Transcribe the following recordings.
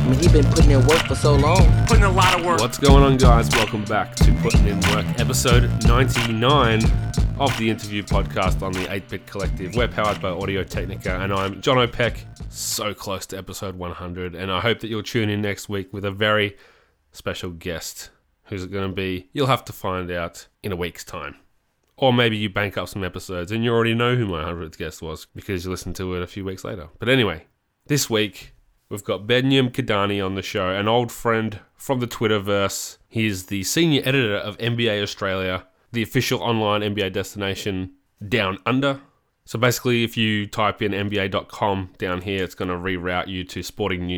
I mean, he been putting in work for so long. Putting a lot of work. What's going on, guys? Welcome back to Putting in Work, episode 99 of the interview podcast on the 8-Bit Collective. We're powered by Audio-Technica, and I'm John O'Peck, so close to episode 100, and I hope that you'll tune in next week with a very special guest. Who's it going to be? You'll have to find out in a week's time. Or maybe you bank up some episodes and you already know who my 100th guest was because you listened to it a few weeks later. But anyway, this week we've got Benyam Kidani on the show, an old friend from the Twitterverse. He's the senior editor of NBA Australia, the official online NBA destination down under. So basically, if you type in nba.com down here, it's going to reroute you to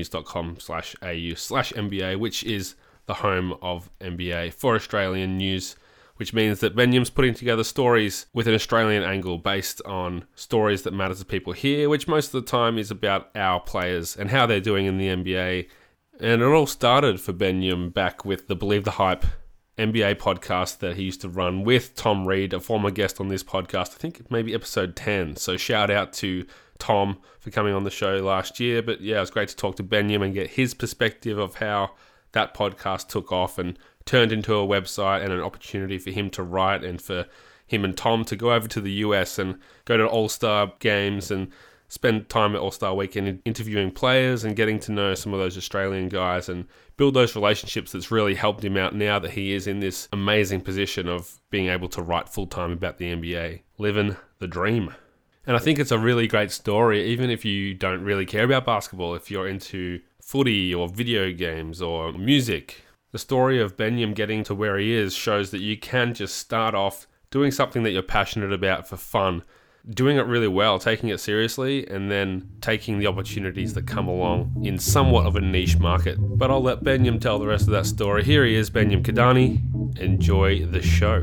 sportingnews.com/au/NBA, which is the home of NBA for Australian news, which means that Benyam's putting together stories with an Australian angle based on stories that matter to people here, which most of the time is about our players and how they're doing in the NBA. And it all started for Benyam back with the Believe the Hype NBA podcast that he used to run with Tom Reed, a former guest on this podcast, I think maybe episode 10. So shout out to Tom for coming on the show last year. But yeah, it was great to talk to Benyam and get his perspective of how that podcast took off and turned into a website and an opportunity for him to write and for him and Tom to go over to the US and go to All-Star games and spend time at All-Star Weekend interviewing players and getting to know some of those Australian guys and build those relationships that's really helped him out now that he is in this amazing position of being able to write full-time about the NBA, living the dream. And I think it's a really great story, even if you don't really care about basketball, if you're into footy or video games or music. The story of Benyam getting to where he is shows that you can just start off doing something that you're passionate about for fun, doing it really well, taking it seriously, and then taking the opportunities that come along in somewhat of a niche market. But I'll let Benyam tell the rest of that story. Here he is, Benyam Kidani. Enjoy the show.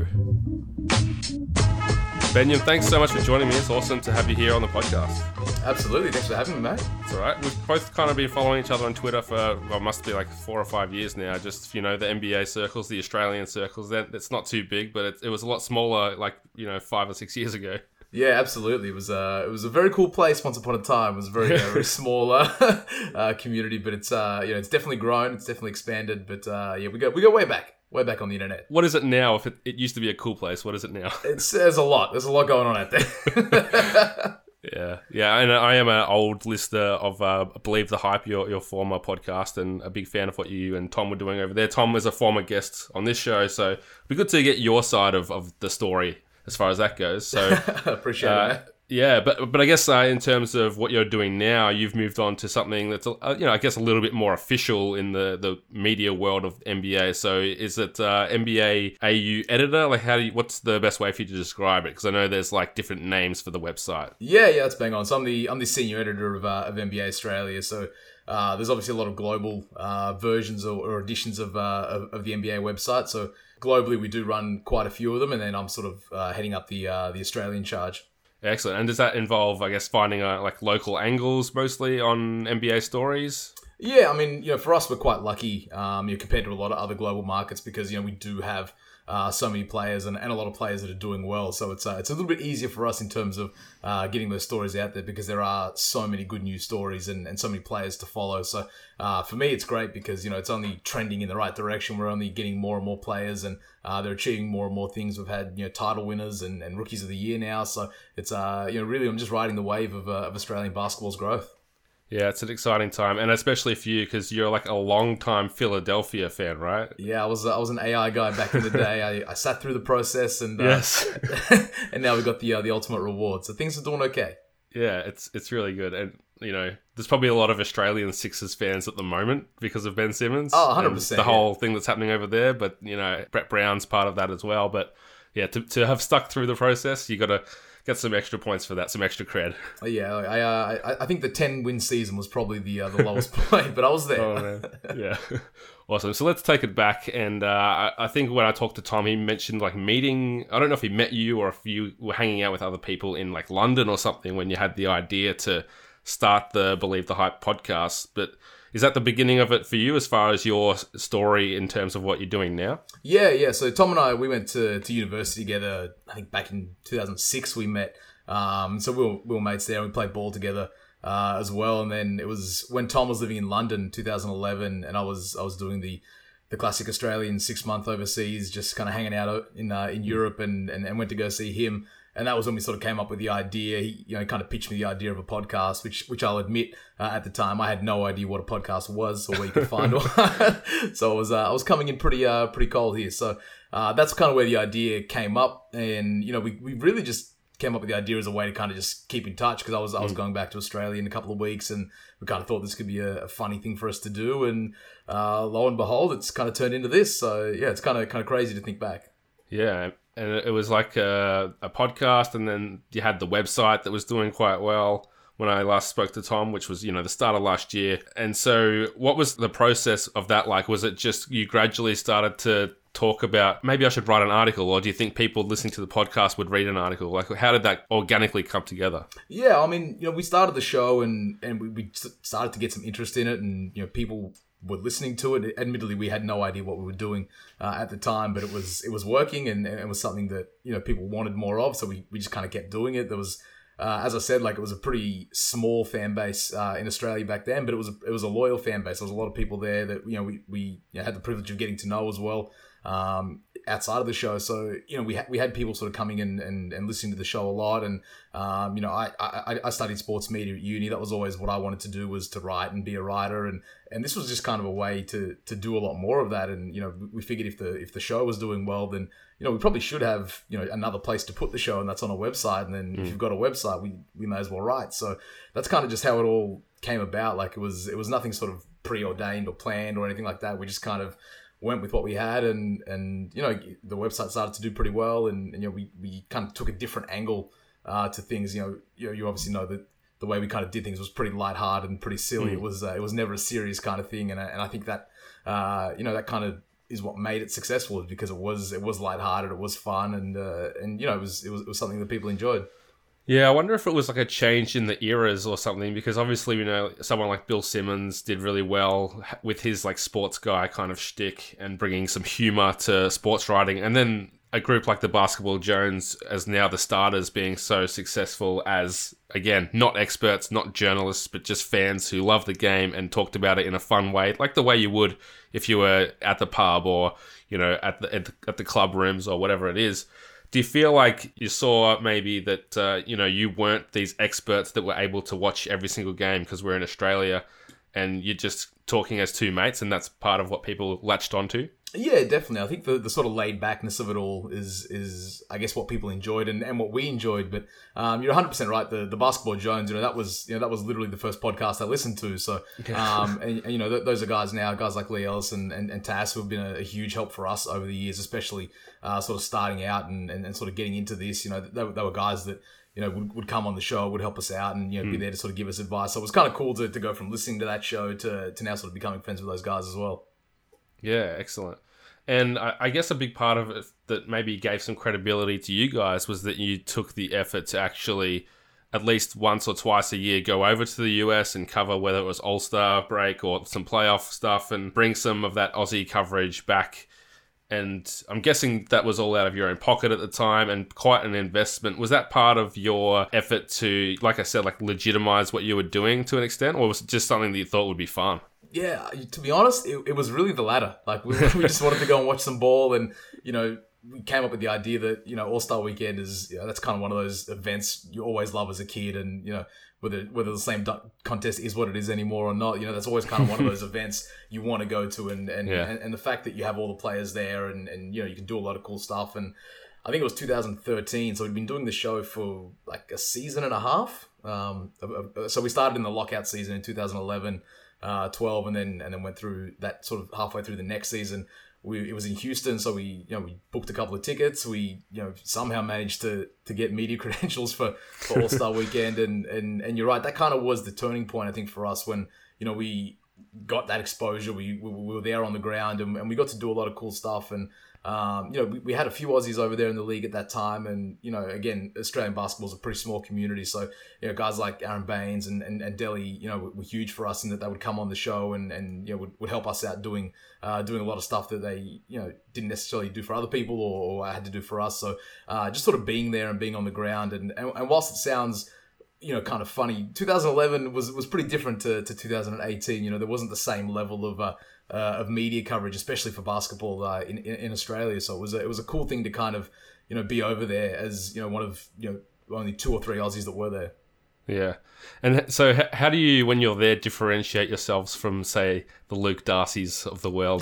Benyam, thanks so much for joining me. It's awesome to have you here on the podcast. Absolutely. Thanks for having me, mate. It's all right. We've both kind of been following each other on Twitter for, well, must be like 4 or 5 years now. Just, you know, the NBA circles, the Australian circles. It's not too big, but it was a lot smaller, like, 5 or 6 years ago. Yeah, absolutely. It was a very cool place once upon a time. It was a very very small community, but it's it's definitely grown. It's definitely expanded. But we go way back on the internet. What is it now? If it used to be a cool place, what is it now? There's a lot going on out there. Yeah, and I am an old listener of Believe the Hype, your former podcast, and a big fan of what you and Tom were doing over there. Tom was a former guest on this show, so it'd be good to get your side of the story as far as that goes. So appreciate it. Yeah, but I guess in terms of what you're doing now, you've moved on to something that's I guess a little bit more official in the media world of NBA. So is it NBA AU editor? Like what's the best way for you to describe it? Because I know there's like different names for the website. Yeah, that's bang on. So I'm the senior editor of NBA Australia. So there's obviously a lot of global versions or editions of the NBA website. So globally we do run quite a few of them, and then I'm sort of heading up the Australian charge. Excellent. And does that involve, I guess, finding like local angles mostly on NBA stories? Yeah, I mean, for us, we're quite lucky compared to a lot of other global markets because, we do have so many players and a lot of players that are doing well. So it's a little bit easier for us in terms of getting those stories out there because there are so many good news stories and so many players to follow. So for me, it's great because, it's only trending in the right direction. We're only getting more and more players and they're achieving more and more things. We've had, title winners and rookies of the year now. So it's, really, I'm just riding the wave of Australian basketball's growth. Yeah, it's an exciting time, and especially for you because you're like a long-time Philadelphia fan, right? Yeah, I was an AI guy back in the day. I sat through the process, and yes, and now we got the ultimate reward. So things are doing okay. Yeah, it's really good, and there's probably a lot of Australian Sixers fans at the moment because of Ben Simmons. Oh, 100%. The whole thing that's happening over there, but Brett Brown's part of that as well. But yeah, to have stuck through the process, you got to get some extra points for that, some extra cred. Yeah, I think the 10-win season was probably the lowest point, but I was there. Oh, man. Yeah. Awesome. So let's take it back. And I think when I talked to Tom, he mentioned like meeting, I don't know if he met you or if you were hanging out with other people in like London or something when you had the idea to start the Believe the Hype podcast. But is that the beginning of it for you as far as your story in terms of what you're doing now? Yeah. So Tom and I, we went to university together. I think back in 2006 we met. So we were mates there and we played ball together. as well. And then it was when Tom was living in London, 2011, and I was doing the classic Australian 6 month overseas, just kind of hanging out in Europe, and went to go see him. And that was when we sort of came up with the idea. He, kind of pitched me the idea of a podcast, which I'll admit, at the time I had no idea what a podcast was or where you could find one. So I was coming in pretty cold here. So that's kind of where the idea came up, and we really just came up with the idea as a way to kind of just keep in touch, because I was going back to Australia in a couple of weeks, and we kind of thought this could be a funny thing for us to do, and lo and behold, it's kind of turned into this. So yeah, it's kind of crazy to think back. Yeah. And it was like a podcast, and then you had the website that was doing quite well when I last spoke to Tom, which was, the start of last year. And so what was the process of that like? Was it just you gradually started to talk about, maybe I should write an article, or do you think people listening to the podcast would read an article? Like, how did that organically come together? Yeah, I mean, we started the show and we started to get some interest in it, and, people were listening to it. Admittedly, we had no idea what we were doing at the time, but it was working, and it was something that people wanted more of. So we just kind of kept doing it. There was, as I said, like, it was a pretty small fan base in Australia back then, but it was a loyal fan base. There was a lot of people there that we had the privilege of getting to know as well. Outside of the show, so we had people sort of coming in and listening to the show a lot, and I studied sports media at uni. That was always what I wanted to do, was to write and be a writer, and this was just kind of a way to do a lot more of that. And we figured if the show was doing well, then we probably should have another place to put the show, and that's on a website. And then if you've got a website, we may as well write. So that's kind of just how it all came about. Like, it was nothing sort of preordained or planned or anything like that. We just kind of went with what we had, and the website started to do pretty well, and we kind of took a different angle to things. You obviously know that the way we kind of did things was pretty lighthearted and pretty silly. It was never a serious kind of thing, and I think that that kind of is what made it successful, is because it was lighthearted, it was fun, and it was something that people enjoyed. Yeah, I wonder if it was like a change in the eras or something, because obviously we know someone like Bill Simmons did really well with his like sports guy kind of shtick and bringing some humor to sports writing, and then a group like the Basketball Jones as now the starters being so successful as, again, not experts, not journalists, but just fans who love the game and talked about it in a fun way, like the way you would if you were at the pub or at the club rooms or whatever it is. Do you feel like you saw maybe that, you weren't these experts that were able to watch every single game because we're in Australia, and you're just talking as two mates, and that's part of what people latched onto? Yeah, definitely. I think the sort of laid backness of it all is I guess what people enjoyed and what we enjoyed. But you're 100% right. The Basketball Jones, that was literally the first podcast I listened to. So those are guys like Lee Ellis and Tass, who have been a huge help for us over the years, especially sort of starting out and sort of getting into this. They were guys that would come on the show, would help us out, and be there to sort of give us advice. So it was kind of cool to go from listening to that show to now sort of becoming friends with those guys as well. Yeah, excellent. And I guess a big part of it that maybe gave some credibility to you guys was that you took the effort to actually, at least once or twice a year, go over to the US and cover, whether it was All-Star break or some playoff stuff, and bring some of that Aussie coverage back. And I'm guessing that was all out of your own pocket at the time, and quite an investment. Was that part of your effort to, like I said, like legitimize what you were doing to an extent, or was it just something that you thought would be fun? Yeah, to be honest, it was really the latter. Like, we just wanted to go and watch some ball, and we came up with the idea that All-Star Weekend is that's kind of one of those events you always love as a kid, and whether the slam dunk contest is what it is anymore or not, that's always kind of one of those events you want to go to, and the fact that you have all the players there, and you can do a lot of cool stuff. And I think it was 2013, so we'd been doing the show for like a season and a half. So we started in the lockout season in 2011. 12, and then went through that sort of halfway through the next season. It was in Houston, so we booked a couple of tickets. We somehow managed to get media credentials for All-Star Weekend, and you're right, that kind of was the turning point, I think, for us, when we got that exposure. We were there on the ground, and we got to do a lot of cool stuff. And we had a few Aussies over there in the league at that time, and again, Australian basketball is a pretty small community, so guys like Aaron Baines and Delhi were huge for us, in that they would come on the show and would help us out doing a lot of stuff that they didn't necessarily do for other people or had to do for us. So just sort of being there and being on the ground, and whilst it sounds kind of funny. 2011 was pretty different to 2018. There wasn't the same level of media coverage, especially for basketball in Australia. So it was a cool thing to kind of be over there as one of only 2 or 3 Aussies that were there. Yeah. And so how do you, when you're there, differentiate yourselves from, say, the Luke Darcys of the world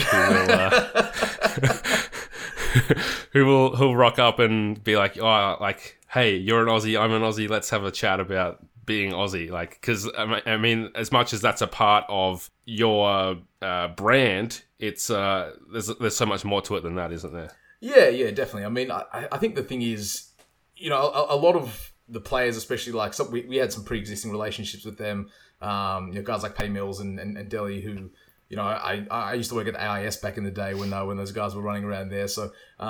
who'll rock up and be like, oh, like, hey, you're an Aussie, I'm an Aussie, let's have a chat about being Aussie. Like, because, I mean, as much as that's a part of your brand, it's there's so much more to it than that, isn't there? Yeah, definitely. I mean, I think the thing is, a lot of the players, especially like we had some pre-existing relationships with them. Guys like Paddy Mills and Delhi, who I used to work at the AIS back in the day when those guys were running around there. So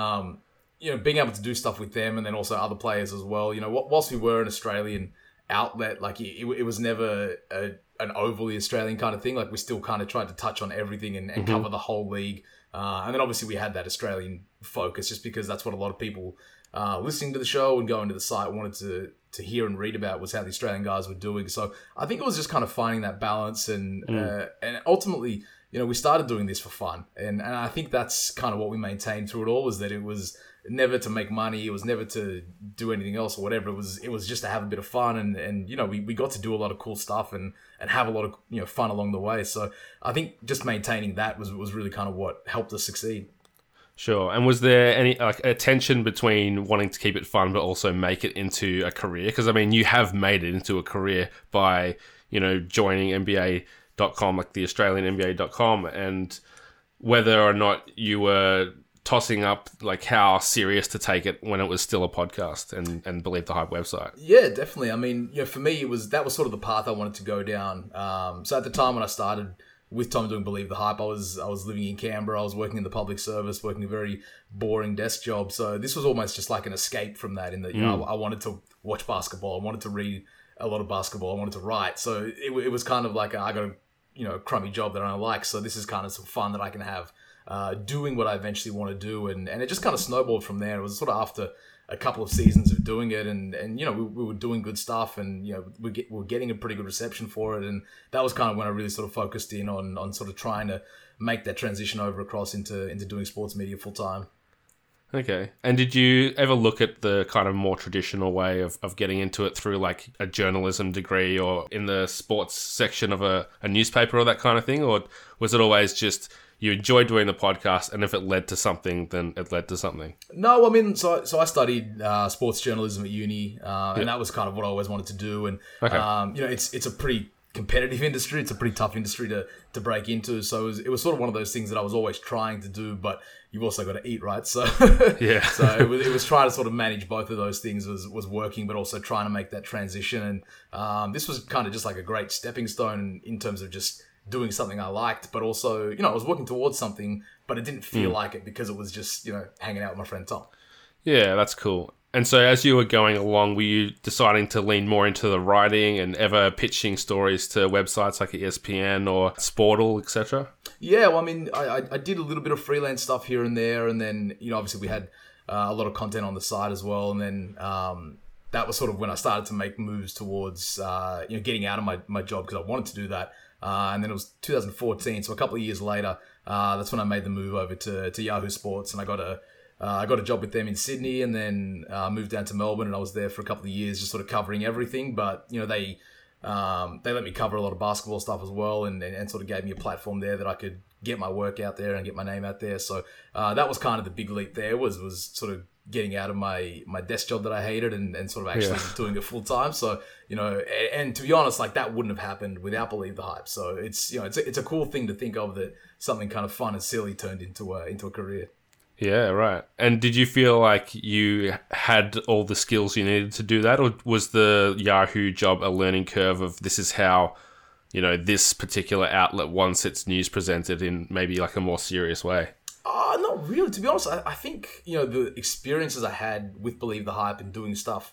being able to do stuff with them, and then also other players as well. Whilst we were an Australian outlet, like it was never an overly Australian kind of thing. Like we still kind of tried to touch on everything and cover the whole league. And then obviously we had that Australian focus, just because that's what a lot of people listening to the show and going to the site wanted to hear and read about, was how the Australian guys were doing. So I think it was just kind of finding that balance, and ultimately, we started doing this for fun, and I think that's kind of what we maintained through it all, was that it was never to make money, it was never to do anything else or whatever. It was just to have a bit of fun, and we got to do a lot of cool stuff and have a lot of fun along the way. So I think just maintaining that was really kind of what helped us succeed. Sure. And was there any a tension between wanting to keep it fun but also make it into a career? Because I mean, you have made it into a career by joining NBA.com, like the Australian NBA.com, and whether or not you were tossing up like how serious to take it when it was still a podcast and Believe the Hype website. Yeah, definitely. I mean, for me, that was sort of the path I wanted to go down. So at the time when I started with Tom doing Believe the Hype, I was living in Canberra. I was working in the public service, working a very boring desk job. So this was almost just like an escape from that, in that I wanted to watch basketball, I wanted to read a lot of basketball, I wanted to write. So it was kind of like I got a crummy job that I don't like. So this is kind of some fun that I can have doing what I eventually want to do, and it just kind of snowballed from there. It was sort of after a couple of seasons of doing it, and we were doing good stuff, and we were getting a pretty good reception for it, and that was kind of when I really sort of focused in on sort of trying to make that transition over across into doing sports media full time. Okay. And did you ever look at the kind of more traditional way of getting into it through like a journalism degree or in the sports section of a newspaper or that kind of thing? Or was it always just you enjoyed doing the podcast, and if it led to something, then it led to something? No, I mean, so I studied sports journalism at uni, and that was kind of what I always wanted to do. And, it's a pretty competitive industry. It's a pretty tough industry to break into. So it was sort of one of those things that I was always trying to do, but you've also got to eat, right? So yeah. So it was trying to sort of manage both of those things was working, but also trying to make that transition. And this was kind of just like a great stepping stone in terms of just doing something I liked, but also, I was working towards something, but it didn't feel like it because it was just, hanging out with my friend Tom. Yeah, that's cool. And so as you were going along, were you deciding to lean more into the writing and ever pitching stories to websites like ESPN or Sportal, etc.? Yeah, well, I mean, I did a little bit of freelance stuff here and there, and then, obviously we had a lot of content on the side as well, and then that was sort of when I started to make moves towards, getting out of my job, because I wanted to do that. And then it was 2014, so a couple of years later, that's when I made the move over to Yahoo Sports, and I got a job with them in Sydney, and then moved down to Melbourne, and I was there for a couple of years, just sort of covering everything. But they let me cover a lot of basketball stuff as well, and sort of gave me a platform there that I could get my work out there and get my name out there. So that was kind of the big leap there, was sort of getting out of my desk job that I hated and sort of actually doing it full time. So, and to be honest, like that wouldn't have happened without Believe the Hype. So it's a cool thing to think of, that something kind of fun and silly turned into a career. Yeah, right. And did you feel like you had all the skills you needed to do that, or was the Yahoo job a learning curve of this is how, this particular outlet wants its news presented in maybe like a more serious way? Not really. To be honest, I think, the experiences I had with Believe the Hype and doing stuff,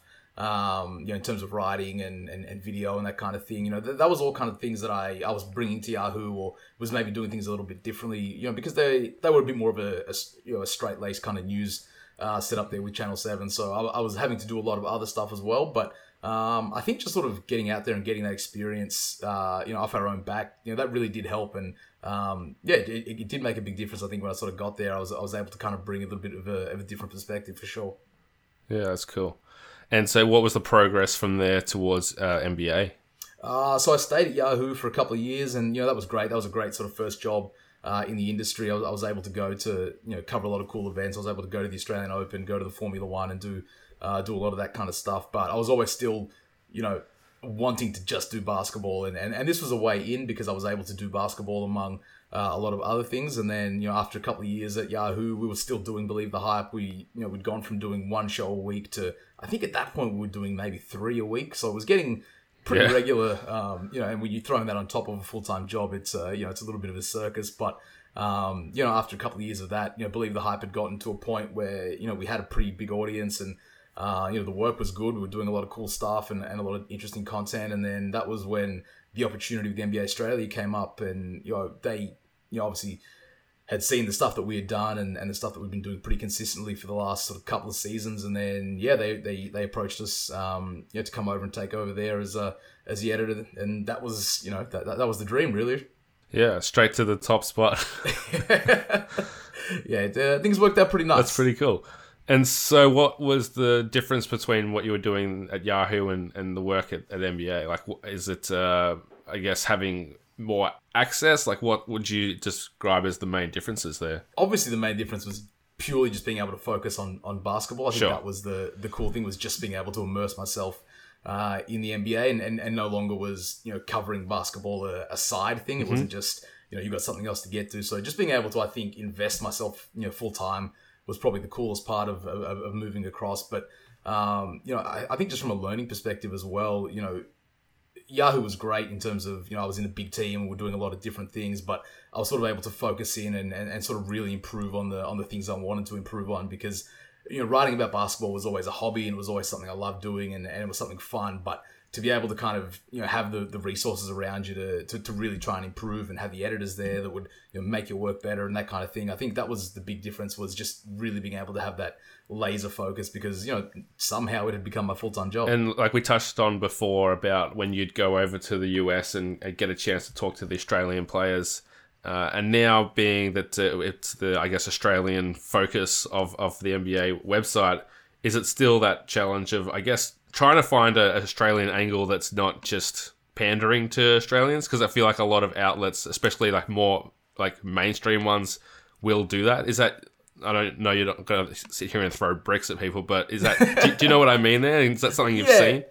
in terms of writing and video and that kind of thing, that was all kind of things that I was bringing to Yahoo, or was maybe doing things a little bit differently, because they were a bit more of a straight-laced kind of news set up there with Channel 7. So I was having to do a lot of other stuff as well, but I think just sort of getting out there and getting that experience, off our own back, that really did help. And it did make a big difference. I think when I sort of got there, I was able to kind of bring a little bit of a different perspective for sure. Yeah, that's cool. And so what was the progress from there towards NBA? So I stayed at Yahoo for a couple of years, and that was great. That was a great sort of first job in the industry. I was able to go to cover a lot of cool events. I was able to go to the Australian Open, go to the Formula One, and do a lot of that kind of stuff. But I was always still, wanting to just do basketball, and this was a way in because I was able to do basketball among a lot of other things. And then after a couple of years at Yahoo, we were still doing Believe the Hype. We'd gone from doing one show a week to, I think at that point we were doing maybe 3 a week. So it was getting pretty regular, and when you're throwing that on top of a full-time job, it's it's a little bit of a circus. But after a couple of years of that, Believe the Hype had gotten to a point where we had a pretty big audience, and the work was good. We were doing a lot of cool stuff and a lot of interesting content. And then that was when the opportunity with NBA Australia came up, and they obviously had seen the stuff that we had done and the stuff that we've been doing pretty consistently for the last sort of couple of seasons. And then they approached us to come over and take over there as the editor, and that was that was the dream, really. Yeah, straight to the top spot. Things worked out pretty nice. That's pretty cool. And so what was the difference between what you were doing at Yahoo and the work at NBA? Like, is it, I guess, having more access? Like, what would you describe as the main differences there? Obviously, the main difference was purely just being able to focus on basketball. I think that was the cool thing, was just being able to immerse myself in the NBA and no longer was, covering basketball a side thing. It wasn't just, you got something else to get to. So just being able to, I think, invest myself, full time was probably the coolest part of moving across. But, I think just from a learning perspective as well, Yahoo was great in terms of, I was in a big team and we're doing a lot of different things, but I was sort of able to focus in and sort of really improve on the things I wanted to improve on, because, writing about basketball was always a hobby and it was always something I loved doing and it was something fun. But to be able to kind of, have the resources around you to really try and improve and have the editors there that would make your work better and that kind of thing. I think that was the big difference, was just really being able to have that laser focus, because, somehow it had become my full-time job. And like we touched on before about when you'd go over to the US and get a chance to talk to the Australian players, and now being that it's the, I guess, Australian focus of the NBA website, is it still that challenge of, I guess, trying to find an Australian angle that's not just pandering to Australians? Because I feel like a lot of outlets, especially like more like mainstream ones, will do that. Is that, I don't know, you're not going to sit here and throw bricks at people, but is that, do you know what I mean there? Is that something you've seen?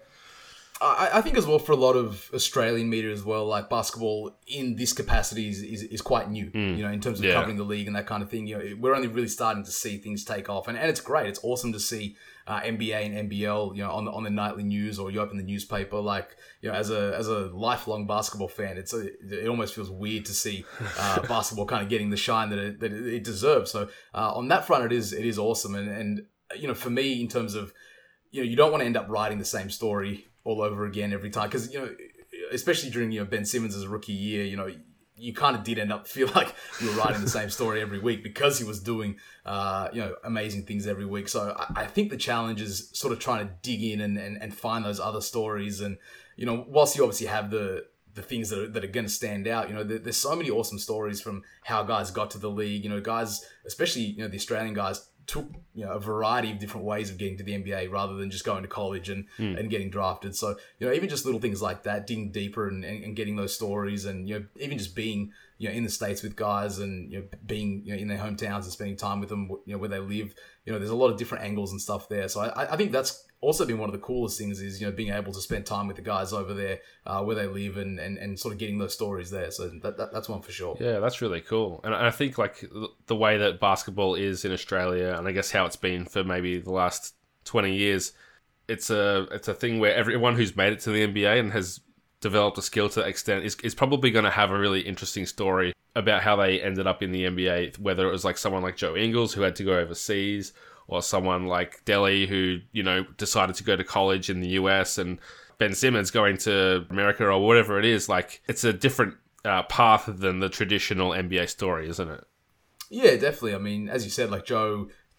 I think as well, for a lot of Australian media as well, like basketball in this capacity is quite new, in terms of covering the league and that kind of thing. We're only really starting to see things take off, and it's great. It's awesome to see NBA and NBL, on the nightly news, or you open the newspaper. Like, as a lifelong basketball fan, it almost feels weird to see basketball kind of getting the shine that it deserves. So on that front, it is awesome, and for me, in terms of, you don't want to end up writing the same story all over again every time, because especially during Ben Simmons' rookie year, you kind of did end up feel like you were writing the same story every week, because he was doing amazing things every week. So I think the challenge is sort of trying to dig in and find those other stories. And whilst you obviously have the things that are going to stand out, there's so many awesome stories from how guys got to the league. Guys, especially the Australian guys, took a variety of different ways of getting to the NBA rather than just going to college and getting drafted. So even just little things like that, digging deeper and getting those stories, and even just being in the States with guys, and being in their hometowns and spending time with them where they live. There's a lot of different angles and stuff there. So I think that's also been one of the coolest things, is being able to spend time with the guys over there where they live and sort of getting those stories there. So that's one for sure. Yeah, that's really cool. And I think like the way that basketball is in Australia, and I guess how it's been for maybe the last 20 years, it's a thing where everyone who's made it to the NBA and has developed a skill to that extent is probably going to have a really interesting story about how they ended up in the NBA, whether it was like someone like Joe Ingles who had to go overseas, or someone like Delhi who, decided to go to college in the US, and Ben Simmons going to America, or whatever it is. Like, it's a different path than the traditional NBA story, isn't it? Yeah, definitely. I mean, as you said, like Joe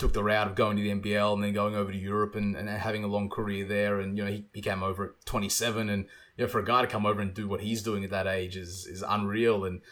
took the route of going to the NBL and then going over to Europe and having a long career there. And, he came over at 27, and, for a guy to come over and do what he's doing at that age is unreal. And,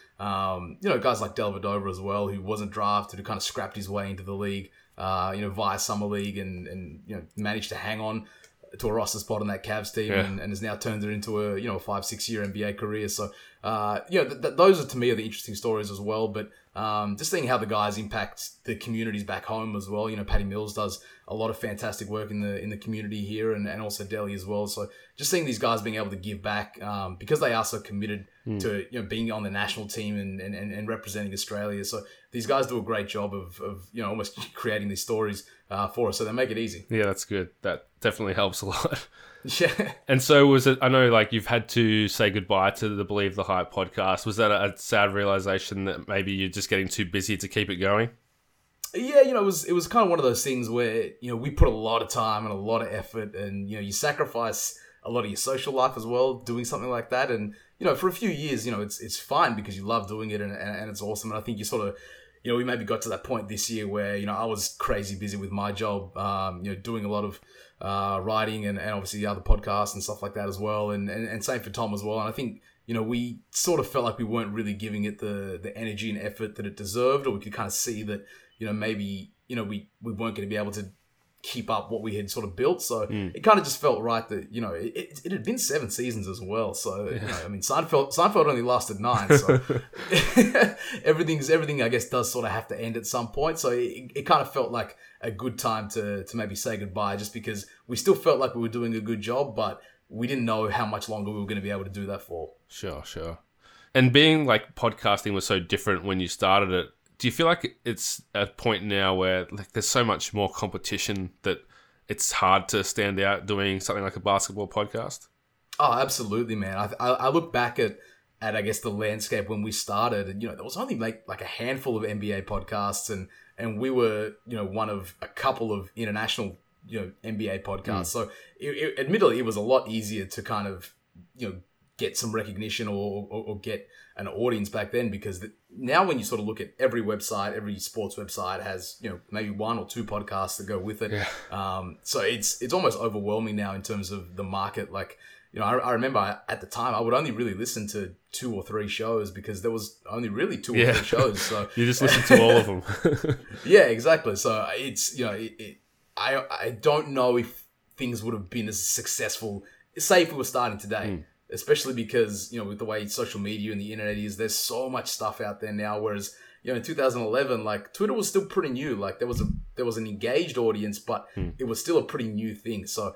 guys like Dellavedova as well, who wasn't drafted, who kind of scrapped his way into the league, via Summer League and managed to hang on to a roster spot on that Cavs team and has now turned it into a 5-6 year NBA career. So, those are to me are the interesting stories as well. But just seeing how the guys impact the communities back home as well. Patty Mills does a lot of fantastic work in the community here and also Delhi as well. So just seeing these guys being able to give back because they are so committed to being on the national team and representing Australia. So these guys do a great job of almost creating these stories for us. So they make it easy. Yeah, that's good. That definitely helps a lot. Yeah. And so was it, I know you've had to say goodbye to the Believe the Hype podcast. Was that a sad realization that maybe you're just getting too busy to keep it going? Yeah, it was kind of one of those things where, we put a lot of time and a lot of effort and, you sacrifice a lot of your social life as well doing something like that. And, for a few years, it's fine because you love doing it and it's awesome. And I think you sort of, we maybe got to that point this year where, I was crazy busy with my job, doing a lot of writing and obviously the other podcasts and stuff like that as well. And same for Tom as well. And I think, we sort of felt like we weren't really giving it the energy and effort that it deserved, or we could kind of see that, maybe, we weren't going to be able to keep up what we had sort of built. So it kind of just felt right that, it had been 7 seasons as well. So, Seinfeld only lasted 9. So everything, I guess, does sort of have to end at some point. So it kind of felt like a good time to maybe say goodbye, just because we still felt like we were doing a good job, but we didn't know how much longer we were going to be able to do that for. Sure. And being podcasting was so different when you started it, do you feel like it's a point now where there's so much more competition that it's hard to stand out doing something like a basketball podcast? Oh, absolutely, man. I look back at I guess the landscape when we started, and there was only like a handful of NBA podcasts, and we were one of a couple of international NBA podcasts. So admittedly, it was a lot easier to kind of get some recognition or get an audience back then, because now when you sort of look at every website, every sports website has maybe 1 or 2 podcasts that go with it. So it's almost overwhelming now in terms of the market. I remember at the time I would only really listen to 2 or 3 shows because there was only really 2 or 3 shows. So you just listen to all of them. Yeah, exactly. So it's I don't know if things would have been as successful, say if we were starting today. Especially because, with the way social media and the internet is, there's so much stuff out there now. Whereas, in 2011, Twitter was still pretty new. There was an engaged audience, but it was still a pretty new thing. So,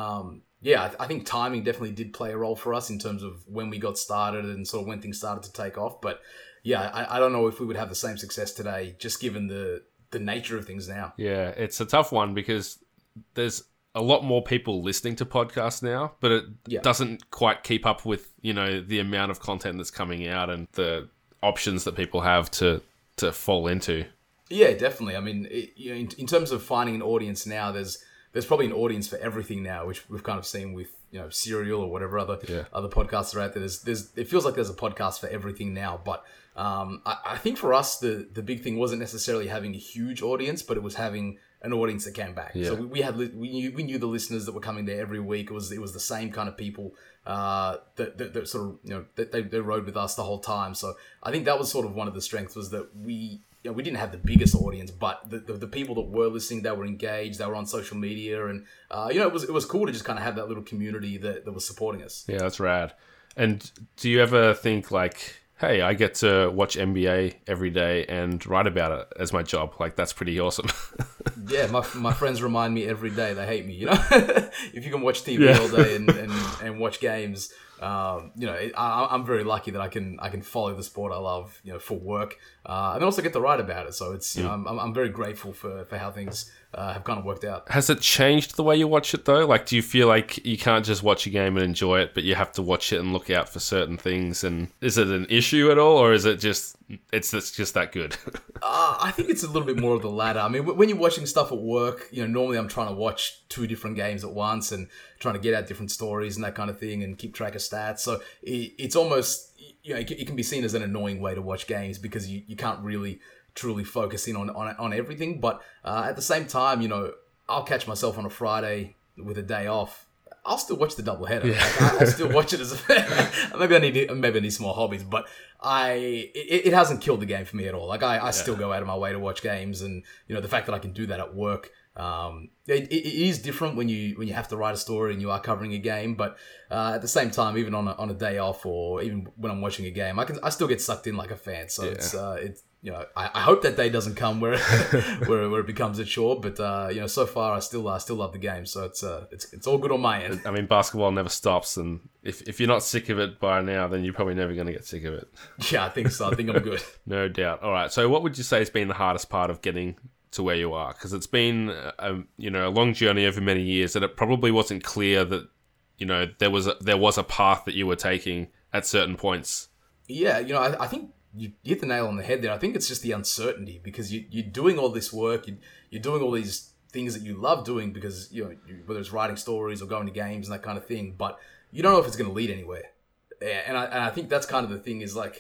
I think timing definitely did play a role for us in terms of when we got started and sort of when things started to take off. But yeah, I don't know if we would have the same success today, just given the nature of things now. Yeah, it's a tough one because there's a lot more people listening to podcasts now, but it doesn't quite keep up with, the amount of content that's coming out and the options that people have to fall into. Yeah, definitely. I mean, in terms of finding an audience now, there's probably an audience for everything now, which we've kind of seen with, Serial or whatever other podcasts are out there. It feels like there's a podcast for everything now, but I think for us, the big thing wasn't necessarily having a huge audience, but it was having an audience that came back. So we knew the listeners that were coming there every week. It was the same kind of people that sort of that they rode with us the whole time. So I think that was sort of one of the strengths, was that we didn't have the biggest audience, but the people that were listening, they were engaged, they were on social media, and it was cool to just kind of have that little community that was supporting us. Yeah, that's rad. And do you ever think hey, I get to watch NBA every day and write about it as my job? That's pretty awesome. Yeah, my friends remind me every day. They hate me, If you can watch TV all day and watch games, I'm very lucky that I can follow the sport I love, for work, and also get to write about it. So it's, I'm very grateful for how things have kind of worked out. Has it changed the way you watch it though? Do you feel like you can't just watch a game and enjoy it, but you have to watch it and look out for certain things? And is it an issue at all, or is it just it's just that good? I think it's a little bit more of the latter. I mean, when you're watching stuff at work, normally I'm trying to watch 2 different games at once and trying to get out different stories and that kind of thing and keep track of stats. So it's almost, it can be seen as an annoying way to watch games because you can't really truly focus in on everything. But at the same time, I'll catch myself on a Friday with a day off. I'll still watch the doubleheader. Yeah. I'll still watch it as maybe I need some more hobbies, but it hasn't killed the game for me at all. Like I still go out of my way to watch games, and the fact that I can do that at work, it is different when you have to write a story and you are covering a game. But at the same time, even on a day off or even when I'm watching a game, I still get sucked in like a fan. So it's I hope that day doesn't come where where it becomes a chore. But so far I still love the game. So it's all good on my end. I mean, basketball never stops, and if you're not sick of it by now, then you're probably never going to get sick of it. Yeah, I think so. I think I'm good. No doubt. All right. So what would you say has been the hardest part of getting to where you are? Because it's been a long journey over many years, and it probably wasn't clear that there was a path that you were taking at certain points. Yeah, I think you hit the nail on the head there. I think it's just the uncertainty because you're doing all this work, you're doing all these things that you love doing because whether it's writing stories or going to games and that kind of thing, but you don't know if it's going to lead anywhere. And I think that's kind of the thing is like,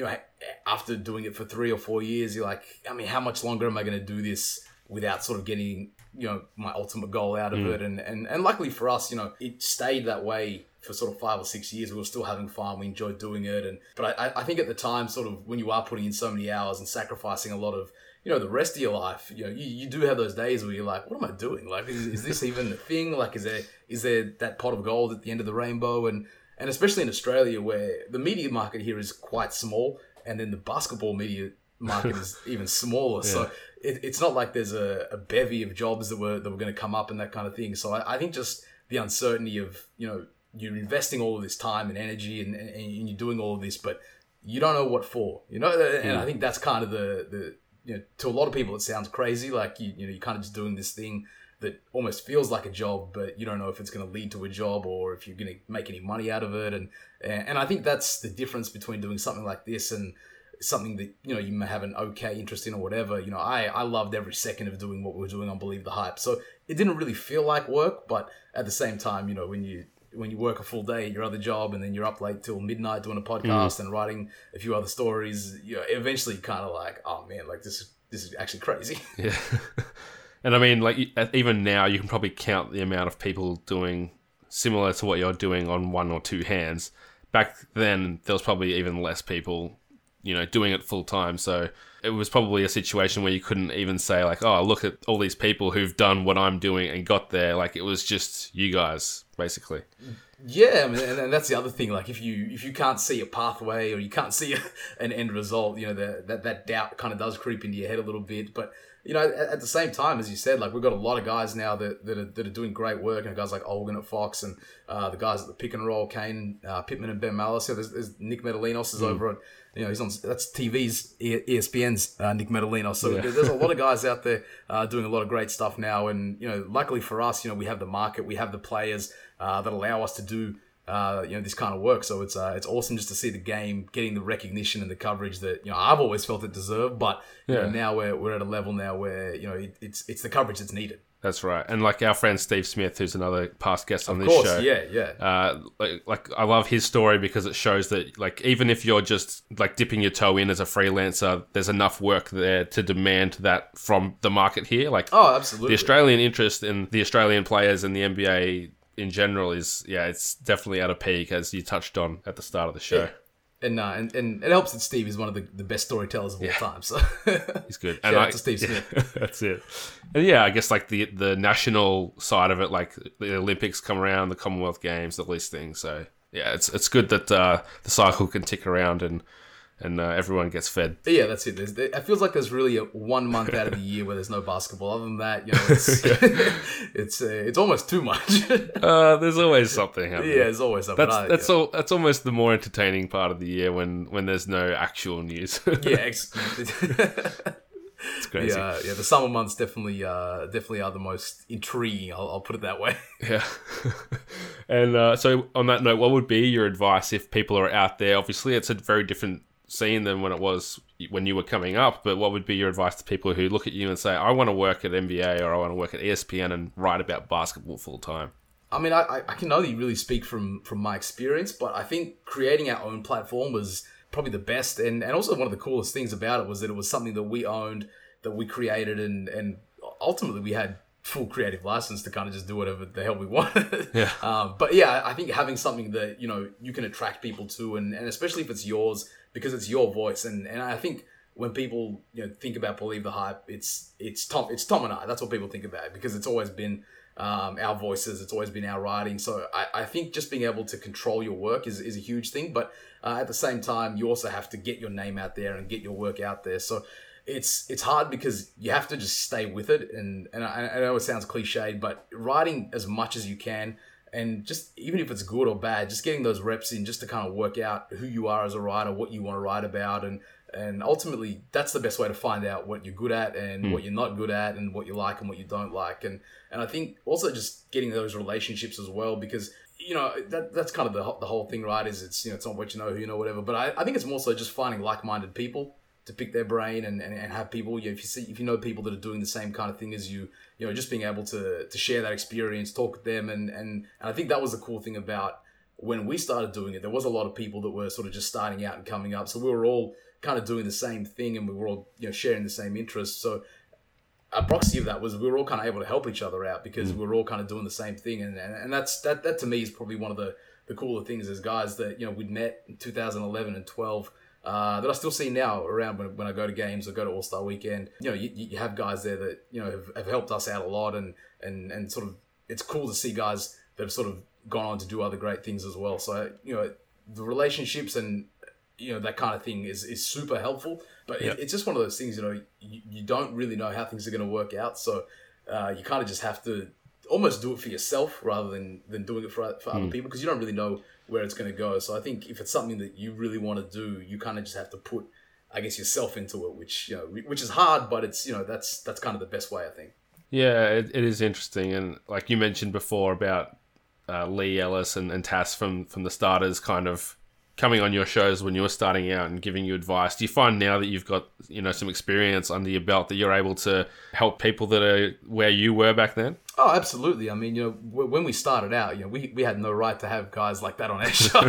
after doing it for 3 or 4 years, you're like, I mean, how much longer am I going to do this without sort of getting, my ultimate goal out of it? And luckily for us, it stayed that way for sort of 5 or 6 years. We were still having fun. We enjoyed doing it. But I think at the time, sort of when you are putting in so many hours and sacrificing a lot of, the rest of your life, you do have those days where you're like, what am I doing? Like, is this even a thing? Like, is there that pot of gold at the end of the rainbow? And especially in Australia, where the media market here is quite small, and then the basketball media market is even smaller. Yeah. So it's not like there's a bevy of jobs that were going to come up and that kind of thing. So I think just the uncertainty of, you're investing all of this time and energy and you're doing all of this, but you don't know what for, and I think that's kind of the to a lot of people, it sounds crazy. Like, you're kind of just doing this thing that almost feels like a job, but you don't know if it's going to lead to a job or if you're going to make any money out of it. And I think that's the difference between doing something like this and something that, you may have an okay interest in or whatever. I loved every second of doing what we were doing on Believe the Hype. So it didn't really feel like work, but at the same time, when you work a full day at your other job and then you're up late till midnight doing a podcast and writing a few other stories, eventually kind of like, oh man, like this is actually crazy. Yeah. And I mean, like, even now you can probably count the amount of people doing similar to what you're doing on one or two hands. Back then, there was probably even less people, doing it full time. So it was probably a situation where you couldn't even say like, oh, look at all these people who've done what I'm doing and got there. Like, it was just you guys, basically. Yeah, I mean, and that's the other thing. Like, if you can't see a pathway or you can't see an end result, that doubt kind of does creep into your head a little bit. But at the same time, as you said, like, we've got a lot of guys now that are doing great work, and guys like Olgun at Fox and the guys at the Pick and Roll, Kane, Pittman and Ben Mallis. There's Nick Medalinos is over at, he's on, that's TV's ESPN's Nick Medalinos. So there's a lot of guys out there doing a lot of great stuff now. And, luckily for us, we have the market, we have the players that allow us to do this kind of work. So it's awesome just to see the game getting the recognition and the coverage that I've always felt it deserved. But now we're at a level now where it's the coverage that's needed. That's right. And like our friend Steve Smith, who's another past guest on this show. Yeah. Like I love his story because it shows that, like, even if you're just like dipping your toe in as a freelancer, there's enough work there to demand that from the market here. Like, oh, absolutely. The Australian interest in the Australian players and the NBA in general is, it's definitely at a peak, as you touched on at the start of the show. Yeah. And it helps that Steve is one of the best storytellers of all time. So he's good. Shout out to Steve Smith. Yeah, that's it. And I guess like the national side of it, like the Olympics come around, the Commonwealth Games, all these things. So it's good that the cycle can tick around and everyone gets fed. Yeah, that's it. It feels like there's really 1 month out of the year where there's no basketball. Other than that, it's almost too much. There's always something happening. Yeah, there's always something. That's almost the more entertaining part of the year when there's no actual news. Yeah, it's crazy. Yeah. The summer months definitely are the most intriguing. I'll put it that way. Yeah. And so on that note, what would be your advice if people are out there? Obviously, it's a very different scene than when it was when you were coming up, but what would be your advice to people who look at you and say, I want to work at NBA or I want to work at ESPN and write about basketball full time? I mean, I can only really speak from my experience, but I think creating our own platform was probably the best. And also one of the coolest things about it was that it was something that we owned, that we created, and ultimately we had full creative license to kind of just do whatever the hell we wanted. Yeah. But yeah, I think having something that, you can attract people to, and especially if it's yours, because it's your voice. And I think when people, think about Believe the Hype, it's Tom and I. That's what people think about, because it's always been our voices. It's always been our writing. So I think just being able to control your work is a huge thing. But at the same time, you also have to get your name out there and get your work out there. So it's hard because you have to just stay with it. And I know it sounds cliched, but writing as much as you can, and just even if it's good or bad, just getting those reps in just to kind of work out who you are as a writer, what you want to write about, and ultimately that's the best way to find out what you're good at and what you're not good at, and what you like and what you don't like. And I think also just getting those relationships as well, because that's kind of the whole thing, right? Is it's not what you know, who you know, whatever. But I think it's more so just finding like-minded people to pick their brain and have people, if you know people that are doing the same kind of thing as you, just being able to share that experience, talk with them. And I think that was the cool thing about when we started doing it. There was a lot of people that were sort of just starting out and coming up. So we were all kind of doing the same thing, and we were all, sharing the same interests. So a proxy of that was we were all kind of able to help each other out, because we were all kind of doing the same thing. And that to me is probably one of the cooler things, as guys that, we'd met in 2011 and 12, that I still see now around when I go to games or go to All-Star Weekend. You have guys there that, have helped us out a lot, and sort of, it's cool to see guys that have sort of gone on to do other great things as well. So, the relationships and, that kind of thing is super helpful, but it's just one of those things, you don't really know how things are going to work out. So, you kind of just have to almost do it for yourself rather than doing it for other people, because you don't really know where it's going to go. So I think if it's something that you really want to do, you kind of just have to put, I guess, yourself into it, which is hard, but it's, that's kind of the best way, I think. Yeah, it is interesting. And like you mentioned before about Lee Ellis and Tass from the Starters kind of coming on your shows when you were starting out and giving you advice. Do you find now that you've got, some experience under your belt that you're able to help people that are where you were back then? Oh, absolutely. I mean, when we started out, we had no right to have guys like that on our show.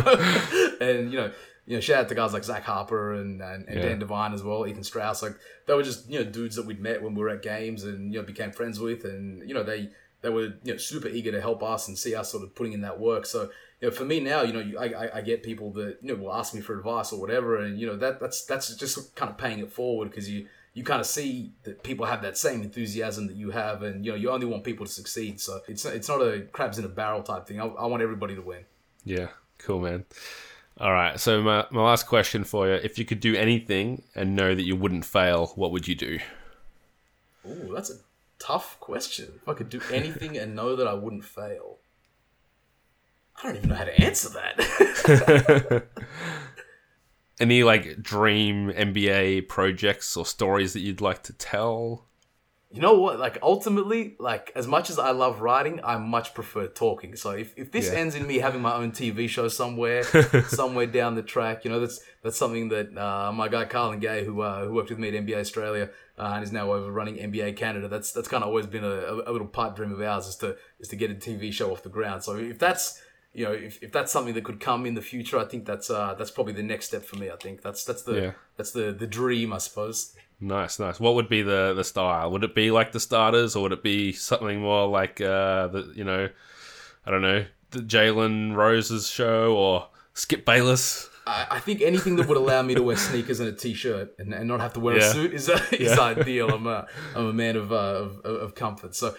And, shout out to guys like Zach Harper and Dan Devine as well, Ethan Strauss. Like, they were just, dudes that we'd met when we were at games and, became friends with. And, they were, super eager to help us and see us sort of putting in that work. So, for me now, I get people that, will ask me for advice or whatever. And, that's just kind of paying it forward, because you kind of see that people have that same enthusiasm that you have, and you only want people to succeed. So it's not a crabs in a barrel type thing. I want everybody to win. Yeah, cool, man. All right, so my last question for you: if you could do anything and know that you wouldn't fail, what would you do? Ooh, that's a tough question. If I could do anything and know that I wouldn't fail, I don't even know how to answer that. Any dream NBA projects or stories that you'd like to tell? You know what? Ultimately, as much as I love writing, I much prefer talking. So if this ends in me having my own TV show somewhere down the track, that's something that my guy Carlin Gay, who worked with me at NBA Australia and is now over running NBA Canada, that's kind of always been a little pipe dream of ours, is to get a TV show off the ground. So if that's if that's something that could come in the future, I think that's probably the next step for me. I think that's the dream, I suppose. Nice. What would be the style? Would it be like the Starters, or would it be something more like I don't know, the Jalen Rose's show or Skip Bayless? I think anything that would allow me to wear sneakers and a t-shirt and not have to wear a suit is ideal. I'm a man of comfort. So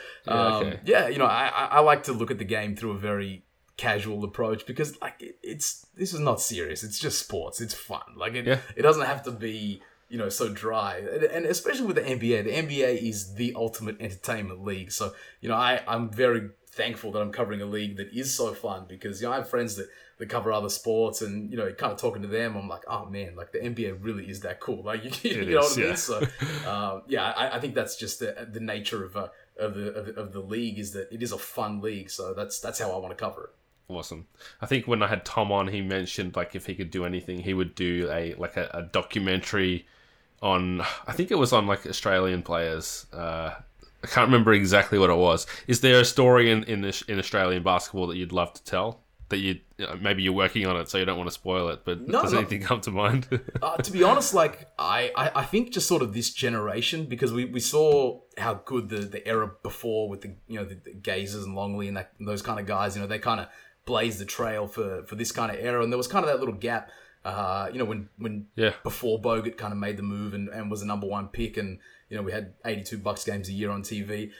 I like to look at the game through a very casual approach, because this is not serious. It's just sports. It's fun. It doesn't have to be so dry. And especially with the NBA is the ultimate entertainment league. So I'm very thankful that I'm covering a league that is so fun, because I have friends that cover other sports, and kind of talking to them, I'm like, oh man, the NBA really is that cool. You know what I mean? So I think that's just the nature of the league, is that it is a fun league. So that's how I want to cover it. Awesome. I think when I had Tom on, he mentioned if he could do anything, he would do a documentary on, I think it was on Australian players, I can't remember exactly what it was. Is there a story in Australian basketball that you'd love to tell? That maybe you're working on it, so you don't want to spoil it. But does anything come to mind? To be honest, like I think just sort of this generation, because we saw how good the era before with the Gazers and Longley and those kind of guys. They kind of blazed the trail for this kind of era, and there was kind of that little gap. When before Bogut kind of made the move and was the number one pick, and we had $82 games a year on TV,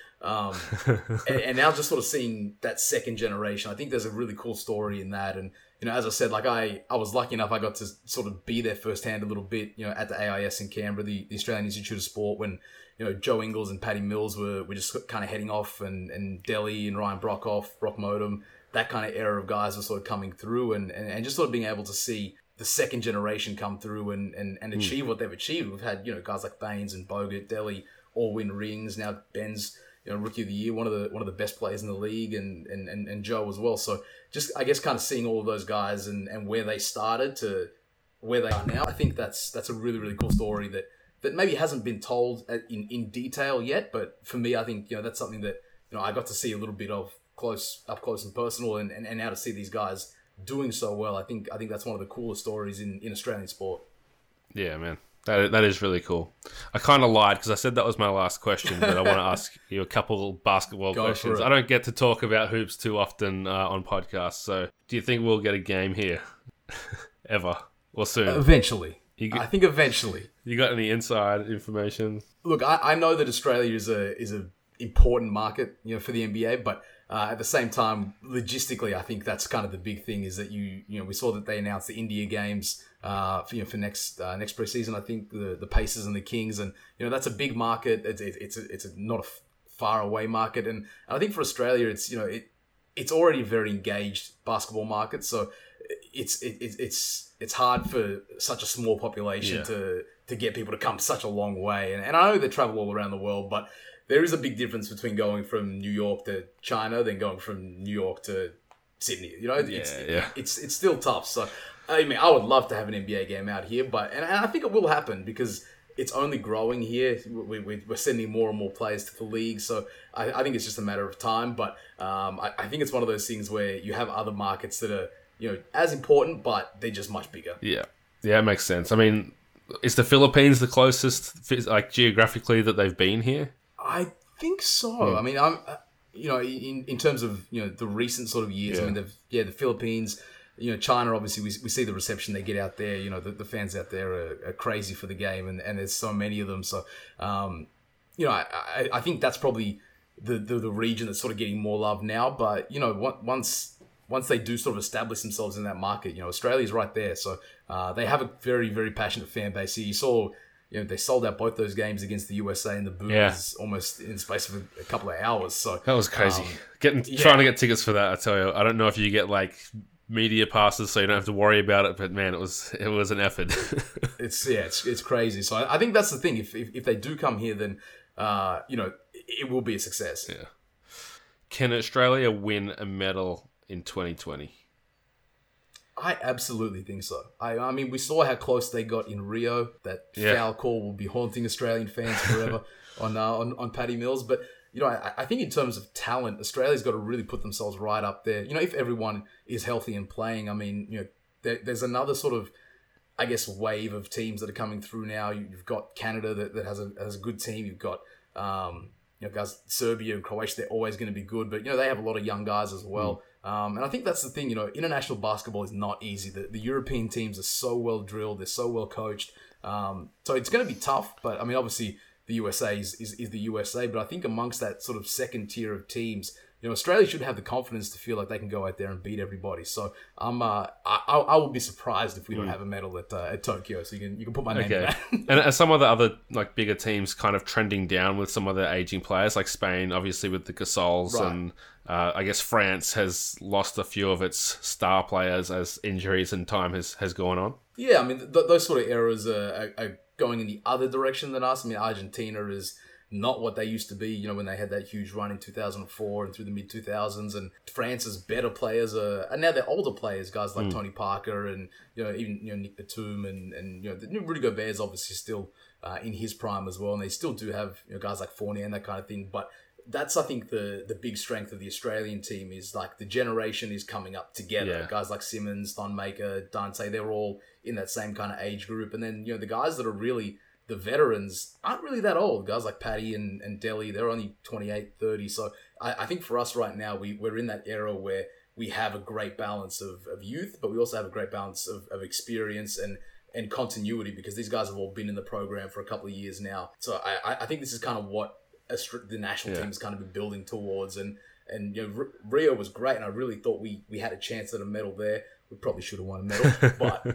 and now just sort of seeing that second generation, I think there's a really cool story in that. And as I said, like I was lucky enough, I got to sort of be there firsthand a little bit, at the AIS in Canberra, the Australian Institute of Sport, when Joe Ingles and Paddy Mills were just kind of heading off, and Delhi and Ryan Brockhoff, Brock Modem, that kind of era of guys were sort of coming through, and just sort of being able to see the second generation come through and achieve what they've achieved. We've had guys like Baines and Bogut, Delhi all win rings. Now Ben's Rookie of the Year, one of the best players in the league, and Joe as well. So just I guess kind of seeing all of those guys and where they started to where they are now, I think that's a really, really cool story that maybe hasn't been told in detail yet. But for me, I think that's something that I got to see a little bit of up close and personal, and now to see these guys doing so well, I think that's one of the coolest stories in Australian sport. Yeah, man. That is really cool. I kind of lied because I said that was my last question, but I want to ask you a couple basketball questions. I don't get to talk about hoops too often on podcasts, so do you think we'll get a game here? Ever? Or soon? Eventually. I think eventually. You got any inside information? Look, I know that Australia is a important market, for the NBA, but at the same time, logistically, I think that's kind of the big thing is that we saw that they announced the India games for next preseason. I think the Pacers and the Kings, and that's a big market. It's not a far away market, and I think for Australia, it's already a very engaged basketball market. So it's hard for such a small population to get people to come such a long way, and I know they travel all around the world, but there is a big difference between going from New York to China than going from New York to Sydney. It's still tough. So, I mean, I would love to have an NBA game out here, and I think it will happen because it's only growing here. We're sending more and more players to the league, so I think it's just a matter of time. But I think it's one of those things where you have other markets that are as important, but they're just much bigger. Yeah, it makes sense. I mean, is the Philippines the closest, like geographically, that they've been here? I think so. I mean, I'm, in terms of the recent sort of years. I mean, the Philippines, China. Obviously, we see the reception they get out there. The fans out there are crazy for the game, and there's so many of them. So, I think that's probably the region that's sort of getting more love now. But once they do sort of establish themselves in that market, Australia's right there. So they have a very, very passionate fan base. You saw. They sold out both those games against the USA and the Boomers almost in the space of a couple of hours. So that was crazy. Trying to get tickets for that, I tell you, I don't know if you get like media passes, so you don't have to worry about it. But man, it was an effort. It's crazy. So I think that's the thing. If they do come here, then it will be a success. Yeah. Can Australia win a medal in 2020? I absolutely think so. I mean, we saw how close they got in Rio. That foul call will be haunting Australian fans forever on Paddy Mills. But I think in terms of talent, Australia's got to really put themselves right up there. If everyone is healthy and playing, I mean, there's another sort of, I guess, wave of teams that are coming through now. You've got Canada that has a good team. You've got guys, Serbia and Croatia. They're always going to be good, but they have a lot of young guys as well. And I think that's the thing, international basketball is not easy. The European teams are so well drilled, they're so well coached. So it's going to be tough, but I mean, obviously the USA is the USA, but I think amongst that sort of second tier of teams, Australia should have the confidence to feel like they can go out there and beat everybody. So I will be surprised if we don't have a medal at Tokyo. So you can put my name in that. And are some of the other like bigger teams kind of trending down with some of the aging players, like Spain, obviously with the Gasols, right. And I guess France has lost a few of its star players as injuries and time has gone on. Yeah, I mean those sort of eras are going in the other direction than us. I mean Argentina is not what they used to be, you know, when they had that huge run in 2004 and through the mid-2000s. And France's better players are now they're older players, guys like Tony Parker and, you know, even, you know, Nick Batum and you know, Rudy Gobert's obviously still in his prime as well. And they still do have, you know, guys like Fournier and that kind of thing. But that's, I think, the big strength of the Australian team is like the generation is coming up together. Yeah. Guys like Simmons, Thonmaker, Dante, they're all in that same kind of age group. And then, you know, the guys that are really the veterans aren't really that old. Guys like Paddy and Delhi, they're only 28, 30. So I think for us right now, we're in that era where we have a great balance of youth, but we also have a great balance of experience and continuity, because these guys have all been in the program for a couple of years now. So I think this is kind of what the national team has kind of been building towards. And you know, Rio was great, and I really thought we had a chance at a medal there. We probably should have won a medal, but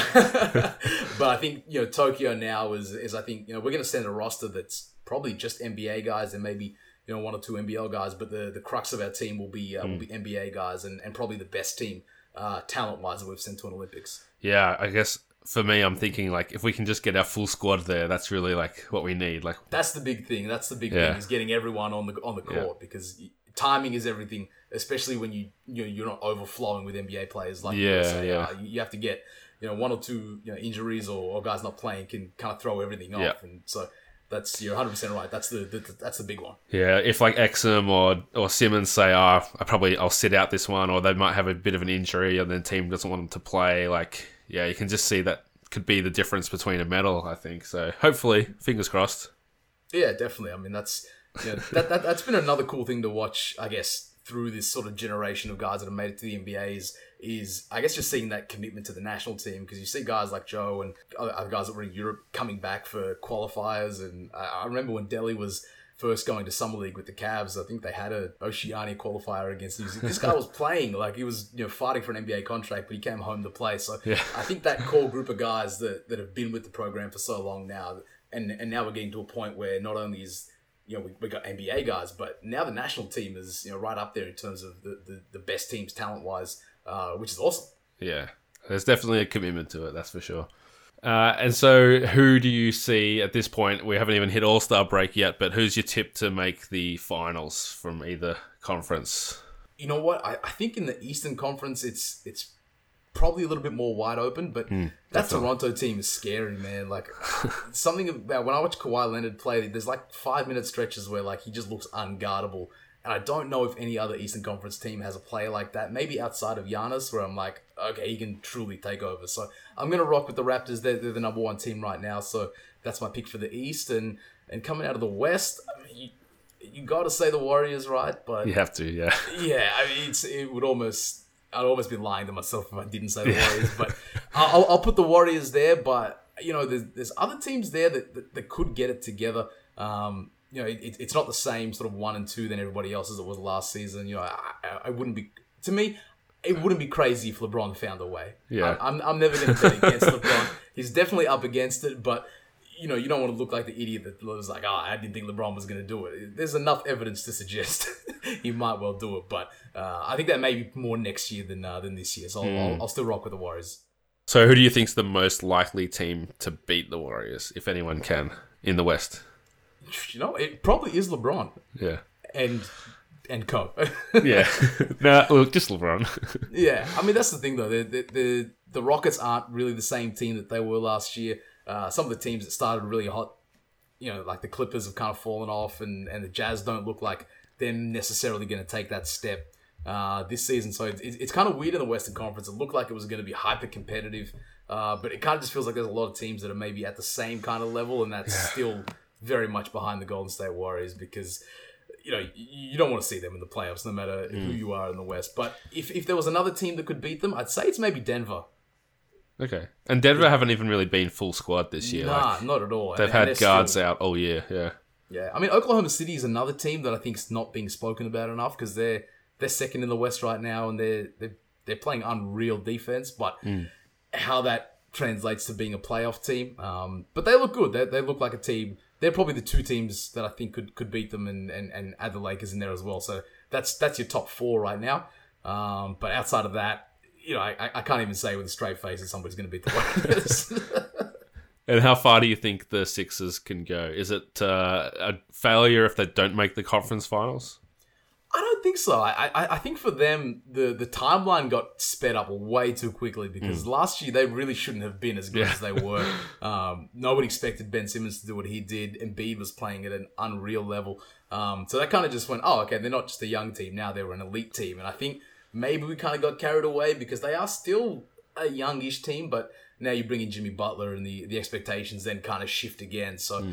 but I think, you know, Tokyo now is I think, you know, we're going to send a roster that's probably just NBA guys and maybe, you know, one or two NBL guys, but the crux of our team will be NBA guys and probably the best team talent wise that we've sent to an Olympics. Yeah, I guess for me, I'm thinking like if we can just get our full squad there, that's really like what we need. Like that's the big thing. That's the big thing, is getting everyone on the court, because timing is everything, especially when you're not overflowing with NBA players like USA. You have to get, you know, one or two, you know, injuries or guys not playing can kind of throw everything off, and so you're 100% right. That's the big one. Yeah, if like Exum or Simmons say, I'll sit out this one, or they might have a bit of an injury and then the team doesn't want them to play, like, yeah, you can just see that could be the difference between a medal, I think. So hopefully, fingers crossed. Yeah, definitely. I mean, that's, you know, that's been another cool thing to watch, I guess, through this sort of generation of guys that have made it to the NBA is I guess just seeing that commitment to the national team, because you see guys like Joe and other guys that were in Europe coming back for qualifiers. And I remember when Delhi was first going to Summer League with the Cavs, I think they had a Oceania qualifier against New Zealand. This guy was playing, like he was, you know, fighting for an NBA contract, but he came home to play. So I think that core group of guys that have been with the program for so long now, and now we're getting to a point where not only is, you know, we got NBA guys, but now the national team is, you know, right up there in terms of the best teams talent-wise, which is awesome. Yeah, there's definitely a commitment to it, that's for sure. And so who do you see at this point? We haven't even hit All-Star break yet, but who's your tip to make the finals from either conference? You know what? I think in the Eastern Conference, it's probably a little bit more wide open, but that Toronto team is scary, man. Like, something about when I watch Kawhi Leonard play, there's like 5-minute stretches where like he just looks unguardable. And I don't know if any other Eastern Conference team has a player like that. Maybe outside of Giannis, where I'm like, okay, he can truly take over. So I'm going to rock with the Raptors. They're the number one team right now. So that's my pick for the East. And coming out of the West, I mean, you got to say the Warriors, right? But you have to, yeah. Yeah, I mean, I'd almost be lying to myself if I didn't say the Warriors. But I'll put the Warriors there. But, you know, there's other teams there that could get it together. You know, it's not the same sort of 1 and 2 than everybody else as it was last season. You know, I wouldn't be, to me, it wouldn't be crazy if LeBron found a way. Yeah. I'm never going to bet against LeBron. He's definitely up against it, but, you know, you don't want to look like the idiot that was like, I didn't think LeBron was going to do it. There's enough evidence to suggest he might well do it, but I think that may be more next year than this year. So I'll still rock with the Warriors. So who do you think's the most likely team to beat the Warriors, if anyone can, in the West? You know, it probably is LeBron. Yeah. And Co. Yeah. Nah, look, just LeBron. Yeah. I mean, that's the thing, though. The Rockets aren't really the same team that they were last year. Some of the teams that started really hot, you know, like the Clippers have kind of fallen off, and the Jazz don't look like they're necessarily going to take that step this season. So it's kind of weird in the Western Conference. It looked like it was going to be hyper competitive, but it kind of just feels like there's a lot of teams that are maybe at the same kind of level, and that's still very much behind the Golden State Warriors, because, you know, you don't want to see them in the playoffs no matter who you are in the West. But if there was another team that could beat them, I'd say it's maybe Denver. Okay. And Denver haven't even really been full squad this year. Nah, not at all. They've had guards out all year, yeah. Yeah, I mean, Oklahoma City is another team that I think is not being spoken about enough, because they're second in the West right now, and they're playing unreal defense, but how that translates to being a playoff team. But they look good. They look like a team. They're probably the two teams that I think could beat them and add the Lakers in there as well. So that's your top 4 right now. But outside of that, you know, I can't even say with a straight face that somebody's going to beat the Warriors. And how far do you think the Sixers can go? Is it a failure if they don't make the conference finals? I don't think so. I think for them, the timeline got sped up way too quickly because last year they really shouldn't have been as good as they were. Nobody expected Ben Simmons to do what he did. Embiid was playing at an unreal level. So that kind of just went, oh, okay, they're not just a young team. Now they're an elite team. And I think maybe we kind of got carried away because they are still a youngish team, but now you bring in Jimmy Butler and the expectations then kind of shift again. So,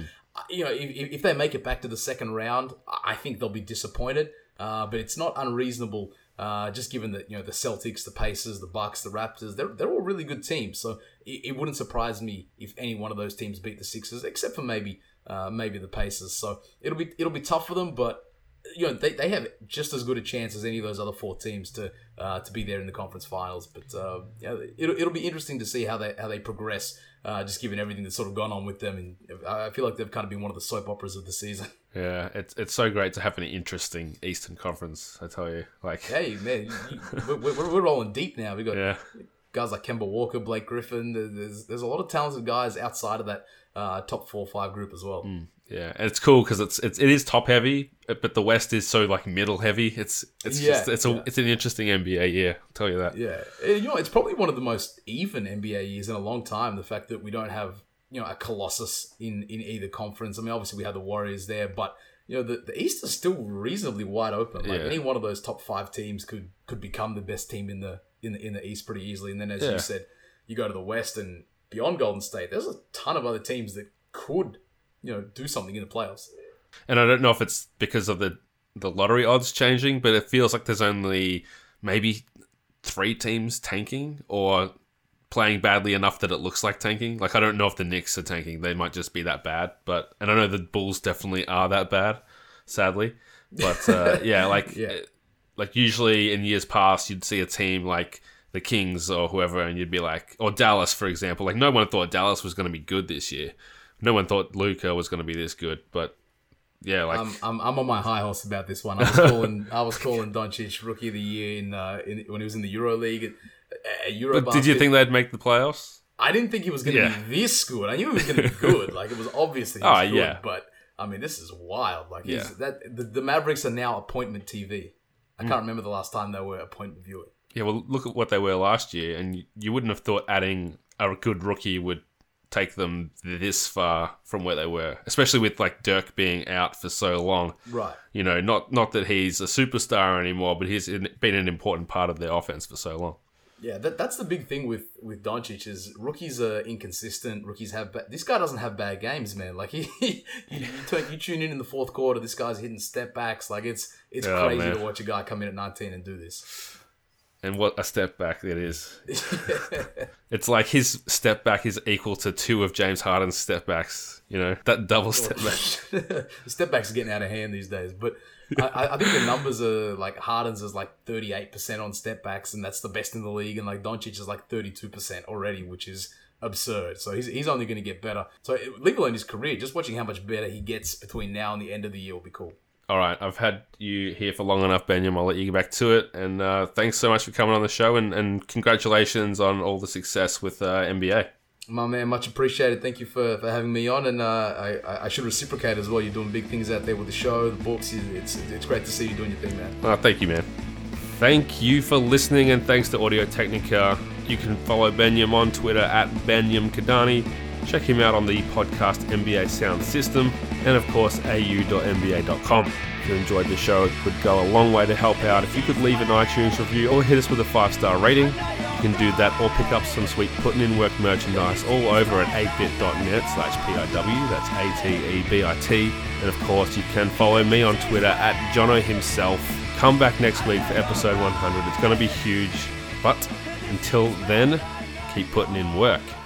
if they make it back to the second round, I think they'll be disappointed. But it's not unreasonable, just given that the Celtics, the Pacers, the Bucks, the Raptors, they're all really good teams. So it wouldn't surprise me if any one of those teams beat the Sixers, except for maybe the Pacers. So it'll be tough for them, but they have just as good a chance as any of those other 4 teams to be there in the conference finals. But it'll be interesting to see how they progress, just given everything that's sort of gone on with them. And I feel like they've kind of been one of the soap operas of the season. Yeah, it's so great to have an interesting Eastern Conference, I tell you. Like, hey man, we're rolling deep now. We got guys like Kemba Walker, Blake Griffin. There's a lot of talented guys outside of that top 4 or 5 group as well. Yeah, and it's cool because it is top heavy, but the West is so like middle heavy. It's an interesting NBA year. I'll tell you that. Yeah, it's probably one of the most even NBA years in a long time. The fact that we don't have a colossus in either conference. I mean, obviously we have the Warriors there, but the East is still reasonably wide open. Like any one of those top 5 teams could become the best team in the East pretty easily. And then, as you said, you go to the West and beyond Golden State, there's a ton of other teams that could do something in the playoffs. And I don't know if it's because of the lottery odds changing, but it feels like there's only maybe 3 teams tanking or playing badly enough that it looks like tanking. Like, I don't know if the Knicks are tanking. They might just be that bad. And I know the Bulls definitely are that bad, sadly. But like usually in years past, you'd see a team like the Kings or whoever, and you'd be like, or Dallas, for example. Like, no one thought Dallas was going to be good this year. No one thought Luka was going to be this good. But yeah, like I'm on my high horse about this one. I was calling Doncic Rookie of the Year when he was in the EuroLeague. But did you think they'd make the playoffs? I didn't think he was going to be this good. I knew he was going to be good. Like, it was obvious that he was good. Yeah. But I mean, this is wild. Like, the Mavericks are now appointment TV. I can't remember the last time they were appointment viewing. Yeah, well, look at what they were last year, and you wouldn't have thought adding a good rookie would take them this far from where they were, especially with like Dirk being out for so long. Right. Not that he's a superstar anymore, but he's been an important part of their offense for so long. Yeah, that's the big thing with Doncic is rookies are inconsistent. Rookies this guy doesn't have bad games, man. Like you tune in the fourth quarter, this guy's hitting step backs. Like it's crazy to watch a guy come in at 19 and do this. And what a step back it is. It's like his step back is equal to 2 of James Harden's step backs. That double step back. The step backs are getting out of hand these days. But I think the numbers are like Harden's is like 38% on step backs, and that's the best in the league. And like Doncic is like 32% already, which is absurd. So he's only going to get better. So leave alone his career, just watching how much better he gets between now and the end of the year will be cool. All right, I've had you here for long enough, Benyam. I'll let you get back to it. And thanks so much for coming on the show, and congratulations on all the success with NBA. My man, much appreciated. Thank you for having me on, and I should reciprocate as well. You're doing big things out there with the show, the books. It's great to see you doing your thing, man. Oh, thank you, man. Thank you for listening, and thanks to Audio Technica. You can follow Benyam on Twitter at Benyam Kadani. Check him out on the podcast NBA Sound System, and of course au.nba.com. If you enjoyed the show, it would go a long way to help out. If you could leave an iTunes review or hit us with a 5-star rating, you can do that, or pick up some sweet Putting In Work merchandise all over at 8bit.net/PIW. That's ATEBIT. And of course, you can follow me on Twitter at Jono himself. Come back next week for episode 100. It's going to be huge. But until then, keep putting in work.